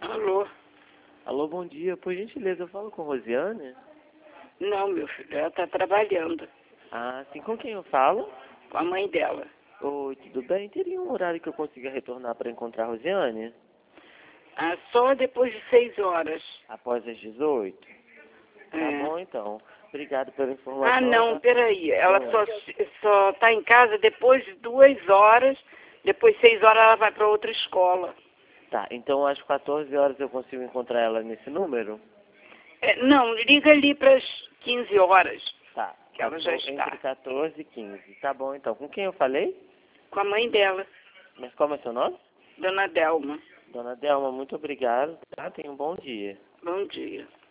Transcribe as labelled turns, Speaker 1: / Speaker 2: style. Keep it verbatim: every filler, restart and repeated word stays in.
Speaker 1: Alô?
Speaker 2: Alô, bom dia. Por gentileza, eu falo com Rosiane?
Speaker 1: Não, meu filho, ela tá trabalhando
Speaker 2: Ah, sim. Com quem eu falo?
Speaker 1: com a mãe dela.
Speaker 2: Oi, tudo bem? Teria um horário que eu consiga retornar para encontrar a Rosiane?
Speaker 1: Ah, só depois de seis horas.
Speaker 2: Após as dezoito? Tá
Speaker 1: É.
Speaker 2: bom, então. Obrigado pela informação.
Speaker 1: Ah, não,
Speaker 2: Tá?
Speaker 1: peraí. Ela
Speaker 2: Oi.
Speaker 1: só, só tá em casa depois de duas horas. Depois de seis horas ela vai para outra escola.
Speaker 2: Tá, então às quatorze horas eu consigo encontrar ela nesse número?
Speaker 1: É, não, liga ali para as quinze horas,
Speaker 2: Tá.
Speaker 1: que ela já
Speaker 2: Entre
Speaker 1: está.
Speaker 2: quatorze e quinze. Tá bom, então. Com quem eu falei?
Speaker 1: Com a mãe dela,
Speaker 2: Mas como é seu nome?
Speaker 1: Dona Delma.
Speaker 2: Dona Delma, muito obrigado, tá? Tenha um bom dia.
Speaker 1: Bom dia.